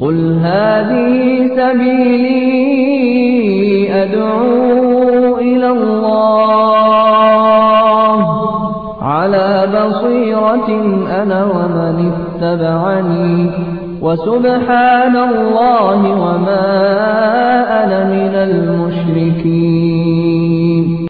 قل هذه سبيلي أدعو إلى الله على بصيرة أنا ومن اتبعني وسبحان الله وما أنا من المشركين.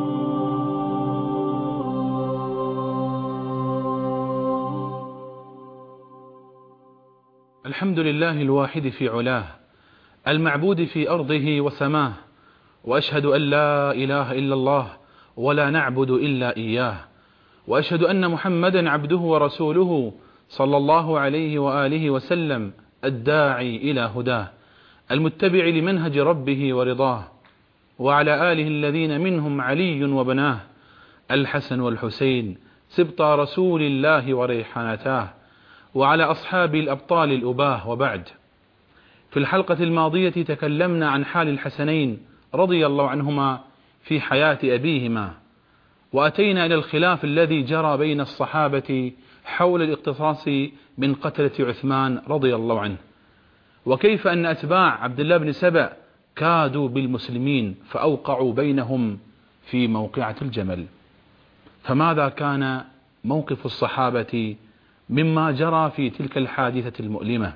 الحمد لله الواحد في علاه المعبود في أرضه وسماه، وأشهد أن لا إله إلا الله ولا نعبد إلا إياه، وأشهد أن محمدا عبده ورسوله صلى الله عليه وآله وسلم، الداعي إلى هداه المتبع لمنهج ربه ورضاه، وعلى آله الذين منهم علي وبناه الحسن والحسين سبطا رسول الله وريحانتاه، وعلى أصحاب الأبطال الأباه. وبعد، في الحلقة الماضية تكلمنا عن حال الحسنين رضي الله عنهما في حياة أبيهما، وأتينا إلى الخلاف الذي جرى بين الصحابة حول الاقتصاص من قتلة عثمان رضي الله عنه، وكيف أن أتباع عبد الله بن سبأ كادوا بالمسلمين فأوقعوا بينهم في موقعة الجمل. فماذا كان موقف الصحابة مما جرى في تلك الحادثة المؤلمة؟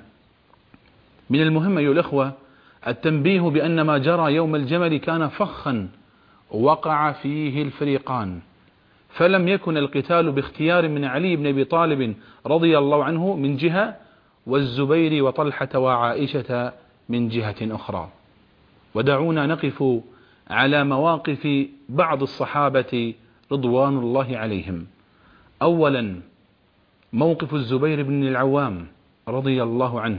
من المهم أيها الأخوة التنبيه بأن ما جرى يوم الجمل كان فخا وقع فيه الفريقان، فلم يكن القتال باختيار من علي بن أبي طالب رضي الله عنه من جهة، والزبير وطلحة وعائشة من جهة أخرى. ودعونا نقف على مواقف بعض الصحابة رضوان الله عليهم. أولا، موقف الزبير بن العوام رضي الله عنه.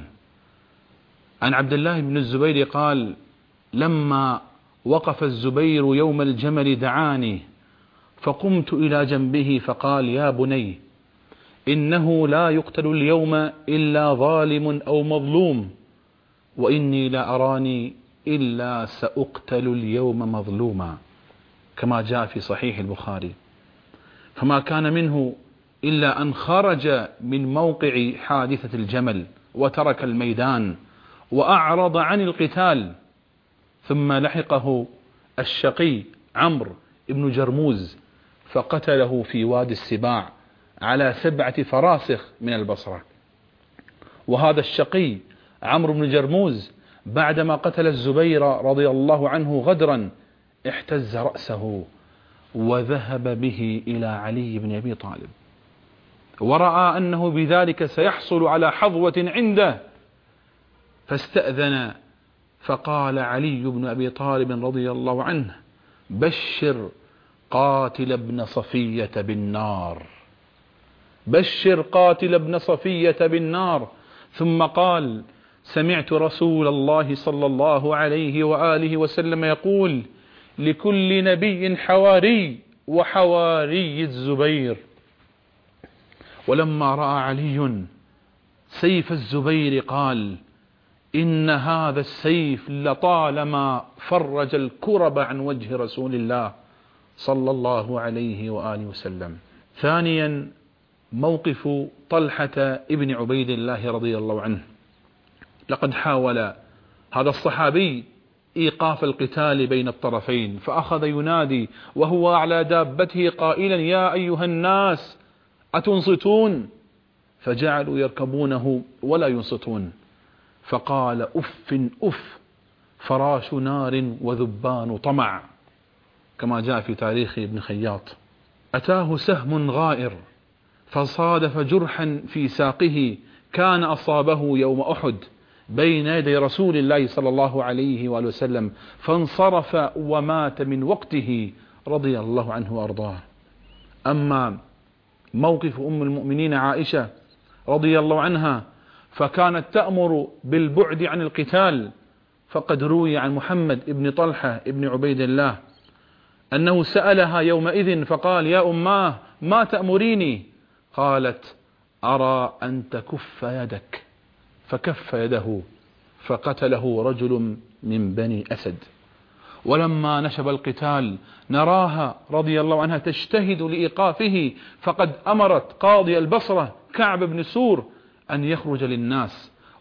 عن عبد الله بن الزبير قال: لما وقف الزبير يوم الجمل دعاني فقمت إلى جنبه فقال: يا بني، إنه لا يقتل اليوم إلا ظالم أو مظلوم، وإني لا أراني إلا سأقتل اليوم مظلوما، كما جاء في صحيح البخاري. فما كان منه إلا أن خرج من موقع حادثة الجمل وترك الميدان وأعرض عن القتال، ثم لحقه الشقي عمرو بن جرموز فقتله في وادي السباع على 7 فراسخ من البصرة. وهذا الشقي عمرو بن جرموز بعدما قتل الزبير رضي الله عنه غدرا احتز رأسه وذهب به إلى علي بن أبي طالب، ورأى أنه بذلك سيحصل على حظوة عنده، فاستأذن فقال علي بن أبي طالب رضي الله عنه: بشر قاتل ابن صفية بالنار، بشر قاتل ابن صفية بالنار. ثم قال: سمعت رسول الله صلى الله عليه وآله وسلم يقول: لكل نبي حواري، وحواري الزبير. ولما رأى علي سيف الزبير قال: إن هذا السيف لطالما فرج الكرب عن وجه رسول الله صلى الله عليه وآله وسلم. ثانيا، موقف طلحة ابن عبيد الله رضي الله عنه. لقد حاول هذا الصحابي إيقاف القتال بين الطرفين، فأخذ ينادي وهو على دابته قائلا: يا أيها الناس أتنصتون؟ فجعلوا يركبونه ولا ينصتون، فقال: أف أف، فراش نار وذبان طمع، كما جاء في تاريخ ابن خياط. أتاه سهم غائر فصادف جرحا في ساقه كان أصابه يوم أحد بين يدي رسول الله صلى الله عليه وآله وسلم، فانصرف ومات من وقته رضي الله عنه وأرضاه. أما موقف أم المؤمنين عائشة رضي الله عنها فكانت تأمر بالبعد عن القتال، فقد روي عن محمد ابن طلحة ابن عبيد الله أنه سألها يومئذ فقال: يا أماه ما تأمريني؟ قالت: أرى أن تكف يدك، فكف يده فقتله رجل من بني أسد. ولما نشب القتال نراها رضي الله عنها تجتهد لإيقافه، فقد أمرت قاضي البصرة كعب بن سور أن يخرج للناس،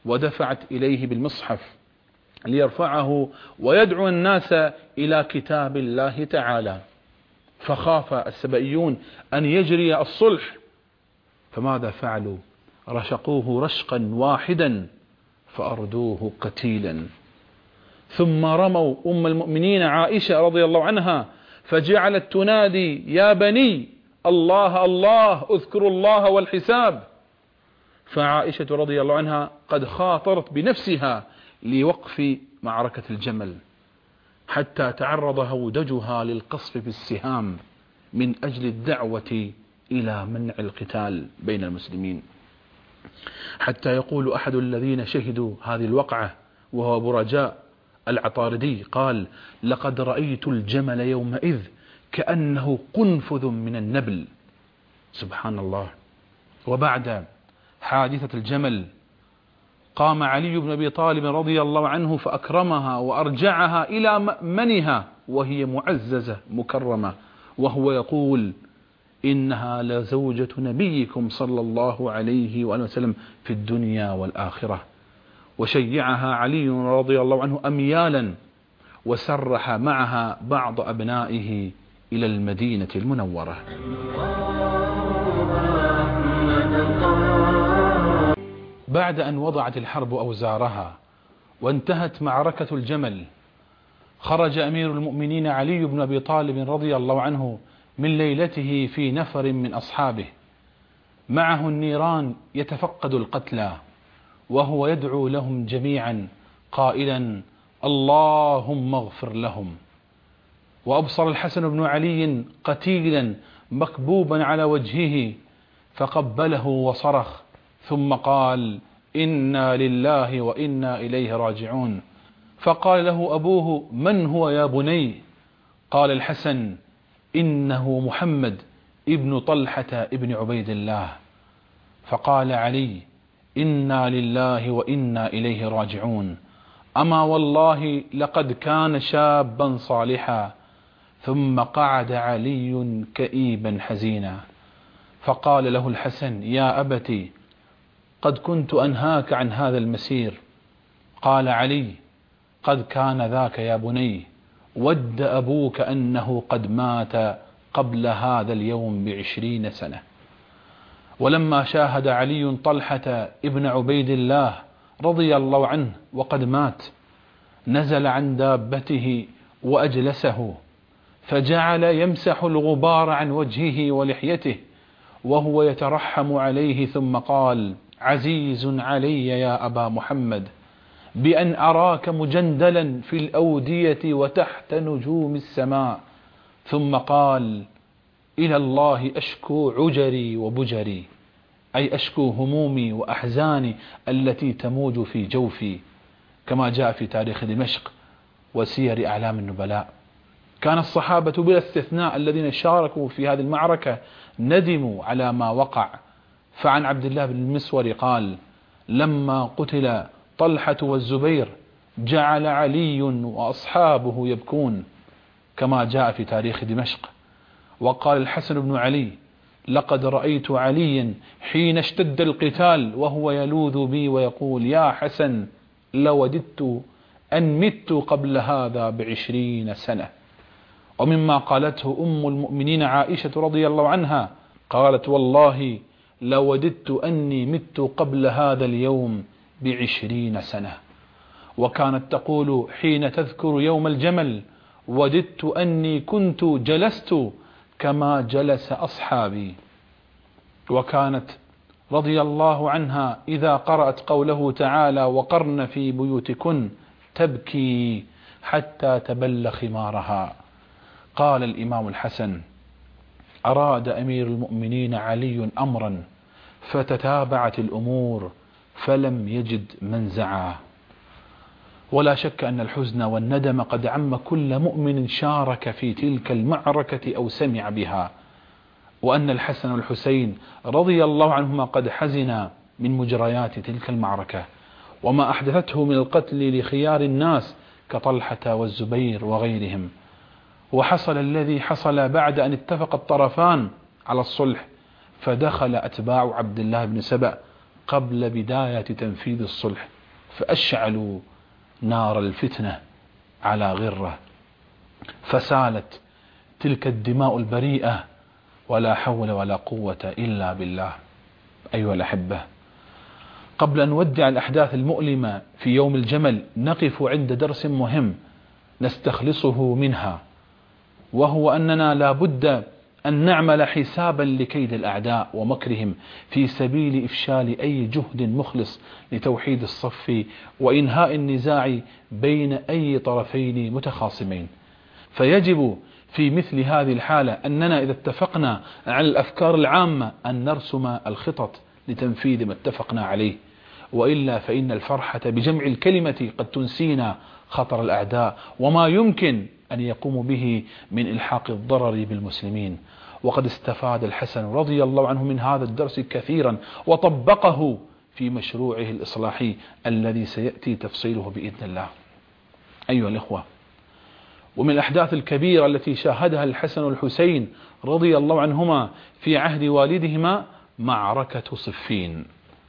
ودفعت إليه بالمصحف ليرفعه ويدعو الناس إلى كتاب الله تعالى، فخاف السبئيون أن يجري الصلح، فماذا فعلوا؟ رشقوه رشقا واحدا فأردوه قتيلا، ثم رموا أم المؤمنين عائشة رضي الله عنها فجعلت تنادي: يا بني الله الله اذكروا الله والحساب. فعائشة رضي الله عنها قد خاطرت بنفسها لوقف معركة الجمل، حتى تعرض هودجها للقصف بالسهام من أجل الدعوة إلى منع القتال بين المسلمين، حتى يقول أحد الذين شهدوا هذه الوقعة وهو أبو رجاء العطاردي قال: لقد رأيت الجمل يومئذ كأنه قنفذ من النبل. سبحان الله. وبعد حادثة الجمل قام علي بن أبي طالب رضي الله عنه فأكرمها وأرجعها إلى مأمنها وهي معززة مكرمة، وهو يقول: إنها لزوجة نبيكم صلى الله عليه وآله وسلم في الدنيا والآخرة. وشيعها علي رضي الله عنه أميالا، وسرح معها بعض أبنائه إلى المدينة المنورة. بعد أن وضعت الحرب أوزارها وانتهت معركة الجمل، خرج أمير المؤمنين علي بن أبي طالب رضي الله عنه من ليلته في نفر من أصحابه معه النيران يتفقد القتلى، وهو يدعو لهم جميعا قائلا: اللهم اغفر لهم. وأبصر الحسن بن علي قتيلا مكبوبا على وجهه فقبله وصرخ، ثم قال: إنا لله وإنا إليه راجعون. فقال له أبوه: من هو يا بني؟ قال الحسن: إنه محمد ابن طلحة ابن عبيد الله. فقال علي: إنا لله وإنا إليه راجعون، أما والله لقد كان شابا صالحا. ثم قعد علي كئيبا حزينا، فقال له الحسن: يا أبتي، قد كنت أنهاك عن هذا المسير. قال علي: قد كان ذاك يا بني، ود أبوك أنه قد مات قبل هذا اليوم ب20 سنة. ولما شاهد علي طلحة ابن عبيد الله رضي الله عنه وقد مات، نزل عن دابته وأجلسه، فجعل يمسح الغبار عن وجهه ولحيته وهو يترحم عليه، ثم قال: عزيز علي يا أبا محمد بأن أراك مجندلا في الأودية وتحت نجوم السماء. ثم قال: إلى الله أشكو عجري وبجري، أي أشكو همومي وأحزاني التي تموج في جوفي، كما جاء في تاريخ دمشق وسير أعلام النبلاء. كان الصحابة بلا استثناء الذين شاركوا في هذه المعركة ندموا على ما وقع. فعن عبد الله بن المسور قال: لما قتل طلحة والزبير جعل علي وأصحابه يبكون، كما جاء في تاريخ دمشق. وقال الحسن بن علي: لقد رأيت عليا حين اشتد القتال وهو يلوذ بي ويقول: يا حسن، لوددت أن مت قبل هذا ب20 سنة. ومما قالته أم المؤمنين عائشة رضي الله عنها قالت: والله لوددت أني مت قبل هذا اليوم ب20 سنة. وكانت تقول حين تذكر يوم الجمل: وددت أني كنت جلست كما جلس أصحابي. وكانت رضي الله عنها إذا قرأت قوله تعالى: وقرن في بيوتكن تبكي حتى تبل خمارها. قال الإمام الحسن: أراد أمير المؤمنين علي أمرا فتتابعت الأمور فلم يجد منزعا. ولا شك أن الحزن والندم قد عم كل مؤمن شارك في تلك المعركة أو سمع بها، وأن الحسن والحسين رضي الله عنهما قد حزنا من مجريات تلك المعركة وما أحدثته من القتل لخيار الناس كطلحة والزبير وغيرهم. وحصل الذي حصل بعد أن اتفق الطرفان على الصلح، فدخل أتباع عبد الله بن سبأ قبل بداية تنفيذ الصلح فأشعلوا نار الفتنة على غرة، فسالت تلك الدماء البريئة، ولا حول ولا قوة إلا بالله. أيها الأحبة، قبل أن نودع الأحداث المؤلمة في يوم الجمل نقف عند درس مهم نستخلصه منها، وهو أننا لا بد أن نعمل حسابا لكيد الأعداء ومكرهم في سبيل إفشال أي جهد مخلص لتوحيد الصف وإنهاء النزاع بين أي طرفين متخاصمين. فيجب في مثل هذه الحالة أننا إذا اتفقنا على الأفكار العامة أن نرسم الخطط لتنفيذ ما اتفقنا عليه، وإلا فإن الفرحة بجمع الكلمة قد تنسينا خطر الأعداء وما يمكن أن يقوم به من إلحاق الضرر بالمسلمين. وقد استفاد الحسن رضي الله عنه من هذا الدرس كثيرا وطبقه في مشروعه الإصلاحي الذي سيأتي تفصيله بإذن الله. أيها الإخوة، ومن الأحداث الكبيرة التي شاهدها الحسن والحسين رضي الله عنهما في عهد والدهما معركة صفين.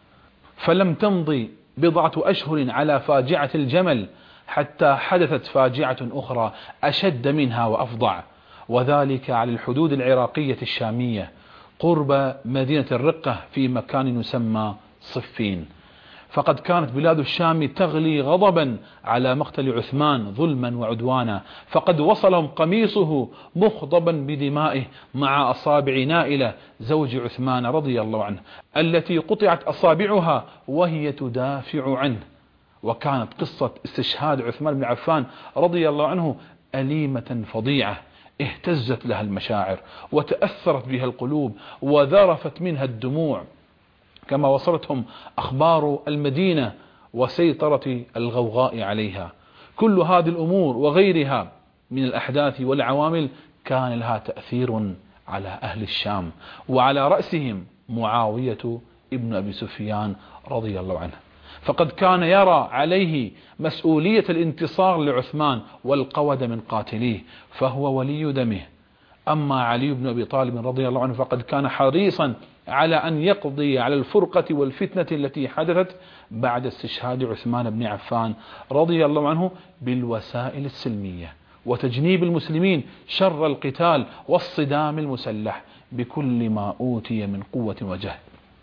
فلم تمضي بضعة أشهر على فاجعة الجمل حتى حدثت فاجعة أخرى أشد منها وأفظع، وذلك على الحدود العراقية الشامية قرب مدينة الرقة في مكان يسمى صفين. فقد كانت بلاد الشام تغلي غضبا على مقتل عثمان ظلما وعدوانا، فقد وصلهم قميصه مخضبا بدمائه مع أصابع نائلة زوج عثمان رضي الله عنه التي قطعت أصابعها وهي تدافع عنه. وكانت قصة استشهاد عثمان بن عفان رضي الله عنه أليمة فظيعة اهتزت لها المشاعر وتأثرت بها القلوب وذرفت منها الدموع، كما وصلتهم أخبار المدينة وسيطرة الغوغاء عليها. كل هذه الأمور وغيرها من الأحداث والعوامل كان لها تأثير على أهل الشام، وعلى رأسهم معاوية ابن أبي سفيان رضي الله عنه، فقد كان يرى عليه مسؤولية الانتصار لعثمان والقود من قاتليه، فهو ولي دمه. أما علي بن أبي طالب رضي الله عنه فقد كان حريصا على أن يقضي على الفرقة والفتنة التي حدثت بعد استشهاد عثمان بن عفان رضي الله عنه بالوسائل السلمية، وتجنيب المسلمين شر القتال والصدام المسلح بكل ما أوتي من قوة وجهد.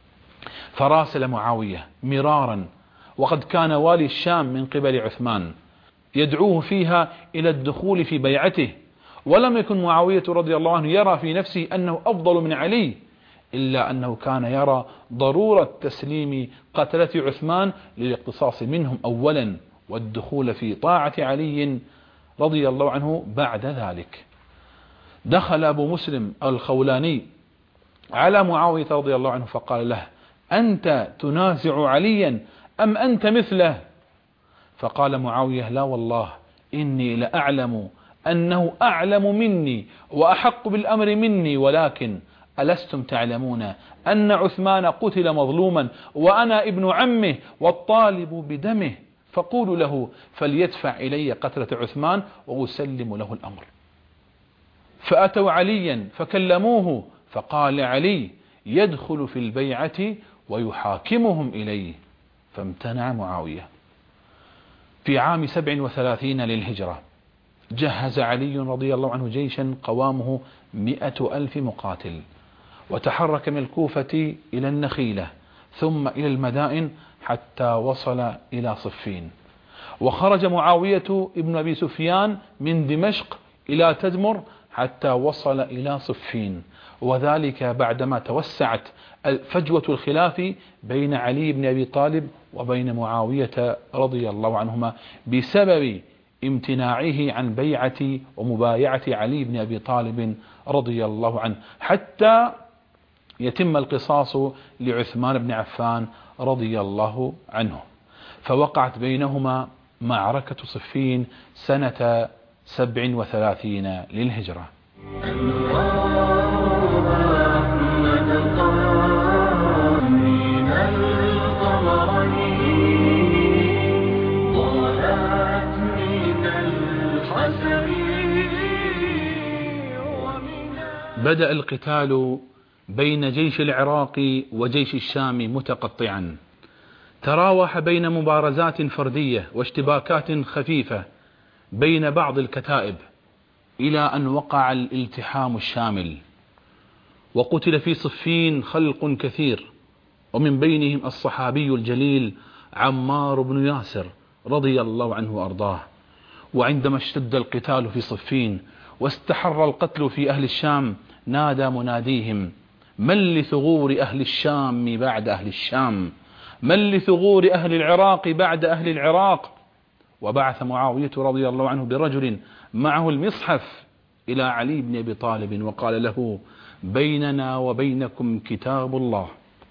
فراسل معاوية مرارا، وقد كان والي الشام من قبل عثمان، يدعوه فيها إلى الدخول في بيعته. ولم يكن معاوية رضي الله عنه يرى في نفسه أنه أفضل من علي، إلا أنه كان يرى ضرورة تسليم قتلة عثمان للاقتصاص منهم أولا والدخول في طاعة علي رضي الله عنه بعد ذلك. دخل أبو مسلم الخولاني على معاوية رضي الله عنه فقال له: أنت تنازع عليا أم أنت مثله؟ فقال معاوية: لا والله إني لأعلم أنه أعلم مني وأحق بالأمر مني، ولكن ألستم تعلمون أن عثمان قتل مظلوما وأنا ابن عمه والطالب بدمه، فقولوا له فليدفع إلي قتلة عثمان وأسلم له الأمر. فأتوا عليا فكلموه، فقال علي: يدخل في البيعة ويحاكمهم إليه، فامتنع معاوية. في عام 37 للهجرة جهز علي رضي الله عنه جيشا قوامه 100,000 مقاتل، وتحرك من الكوفة إلى النخيلة ثم إلى المدائن حتى وصل إلى صفين. وخرج معاوية ابن أبي سفيان من دمشق إلى تدمر حتى وصل إلى صفين، وذلك بعدما توسعت فجوة الخلاف بين علي بن أبي طالب وبين معاوية رضي الله عنهما بسبب امتناعه عن بيعة ومبايعة علي بن أبي طالب رضي الله عنه، حتى يتم القصاص لعثمان بن عفان رضي الله عنه. فوقعت بينهما معركة صفين سنة 37 للهجرة. بدأ القتال بين جيش العراق وجيش الشام متقطعا، تراوح بين مبارزات فردية واشتباكات خفيفة بين بعض الكتائب إلى أن وقع الالتحام الشامل، وقتل في صفين خلق كثير، ومن بينهم الصحابي الجليل عمار بن ياسر رضي الله عنه وأرضاه. وعندما اشتد القتال في صفين واستحر القتل في أهل الشام، نادى مناديهم: من لثغور أهل الشام بعد أهل الشام؟ من لثغور أهل العراق بعد أهل العراق؟ وبعث معاوية رضي الله عنه برجل معه المصحف إلى علي بن أبي طالب وقال له: بيننا وبينكم كتاب الله.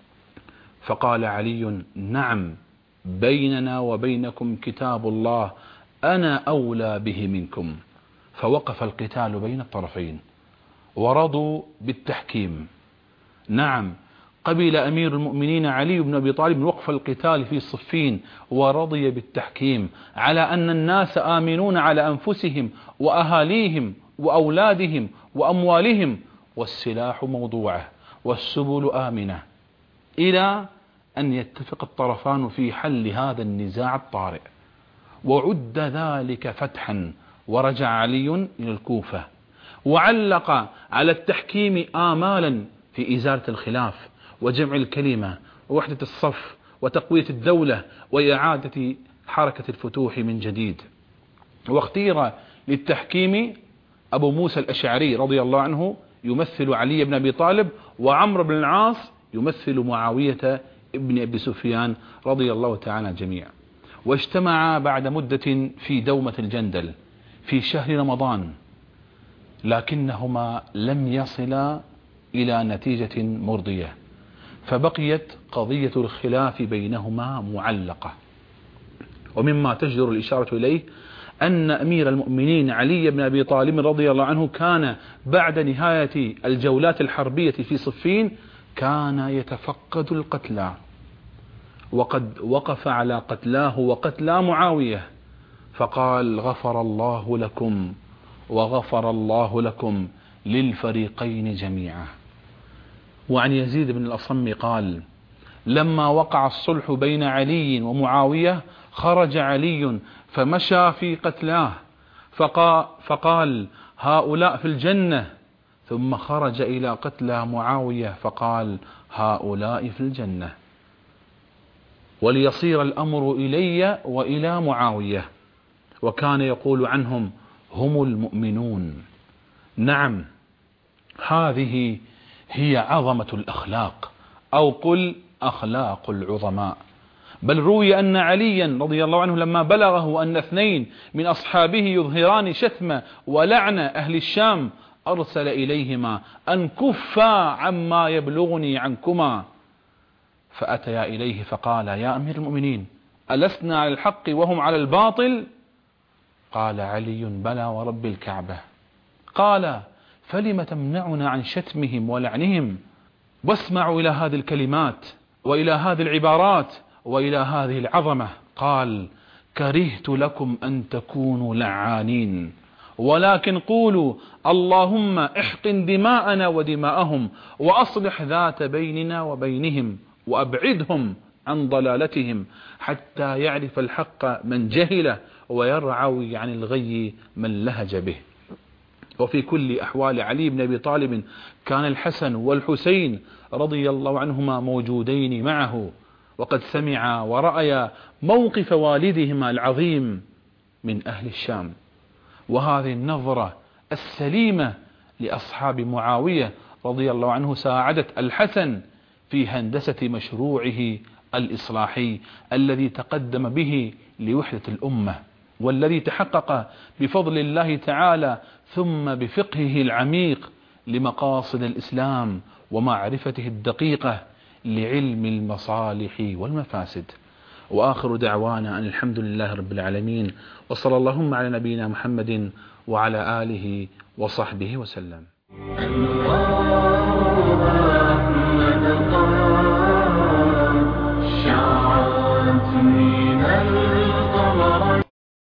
فقال علي: نعم، بيننا وبينكم كتاب الله، أنا أولى به منكم. فوقف القتال بين الطرفين ورضوا بالتحكيم. نعم، قبل أمير المؤمنين علي بن أبي طالب وقف القتال في صفين ورضي بالتحكيم، على أن الناس آمنون على أنفسهم وأهاليهم وأولادهم وأموالهم، والسلاح موضوعه والسبل آمنة، إلى أن يتفق الطرفان في حل هذا النزاع الطارئ. وعد ذلك فتحا، ورجع علي إلى الكوفة وعلق على التحكيم آمالا في إزالة الخلاف وجمع الكلمة ووحدة الصف وتقوية الدولة وإعادة حركة الفتوح من جديد. واختير للتحكيم أبو موسى الأشعري رضي الله عنه يمثل علي بن أبي طالب، وعمرو بن العاص يمثل معاوية ابن أبي سفيان رضي الله تعالى جميعا. واجتمعا بعد مدة في دومة الجندل في شهر رمضان، لكنهما لم يصلا إلى نتيجة مرضية، فبقيت قضية الخلاف بينهما معلقة. ومما تجدر الإشارة إليه أن أمير المؤمنين علي بن أبي طالب رضي الله عنه كان بعد نهاية الجولات الحربية في صفين كان يتفقد القتلى، وقد وقف على قتلاه وقتلى معاوية فقال: غفر الله لكم وغفر الله لكم للفريقين جميعا. وعن يزيد بن الأصم قال: لما وقع الصلح بين علي ومعاوية خرج علي فمشى في قتلاه فقال: هؤلاء في الجنة، ثم خرج إلى قتلى معاوية فقال: هؤلاء في الجنة، وليصير الأمر إلي وإلى معاوية. وكان يقول عنهم: هم المؤمنون. نعم، هذه هي عظمة الأخلاق، أو قل أخلاق العظماء. بل روي أن عليا رضي الله عنه لما بلغه أن 2 من أصحابه يظهران شتم ولعن أهل الشام أرسل إليهما أن كفا عما يبلغني عنكما، فأتيا إليه فقال: يا أمير المؤمنين، ألسنا على الحق وهم على الباطل؟ قال علي: بلى ورب الكعبة. قال: فلم تمنعنا عن شتمهم ولعنهم؟ واسمعوا إلى هذه الكلمات وإلى هذه العبارات وإلى هذه العظمة. قال: كرهت لكم أن تكونوا لعانين، ولكن قولوا: اللهم احقن دماءنا ودماءهم، وأصلح ذات بيننا وبينهم، وأبعدهم عن ضلالتهم، حتى يعرف الحق من جهله، ويرعوي عن الغي من لهج به. وفي كل أحوال علي بن أبي طالب كان الحسن والحسين رضي الله عنهما موجودين معه، وقد سمع ورأي موقف والدهما العظيم من أهل الشام. وهذه النظرة السليمة لأصحاب معاوية رضي الله عنه ساعدت الحسن في هندسة مشروعه الإصلاحي الذي تقدم به لوحدة الأمة، والذي تحقق بفضل الله تعالى ثم بفقهه العميق لمقاصد الإسلام ومعرفته الدقيقة لعلم المصالح والمفاسد. وآخر دعوانا أن الحمد لله رب العالمين، وصلى اللهم على نبينا محمد وعلى آله وصحبه وسلم.